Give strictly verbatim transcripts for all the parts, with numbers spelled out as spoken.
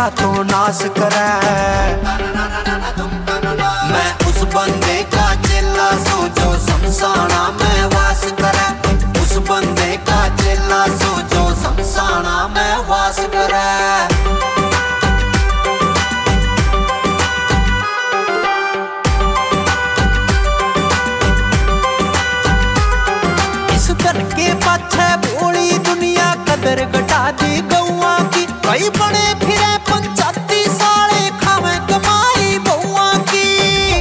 दुनिया तो नाश करे। मैं उस बंदे का चेला सो जो शमशाना में वास करे। उस बंदे का चेला सो जो शमशाना में वास करे। के पाछे भोली दुनिया कदर घटा दी गौआ की। कई बड़े फिरे पंचाती साले खावे कमाई बउआ की।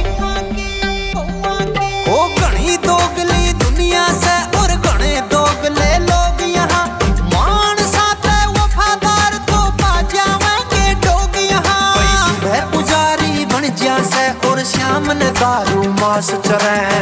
ओ घनी दोगली दुनिया से और घने दोगले लोग यहाँ। मान साथे वफादार तो पा जावेंगे डोग यहाँ। कई सुबह पुजारी बन जा से और शाम ने दारू मास चरे।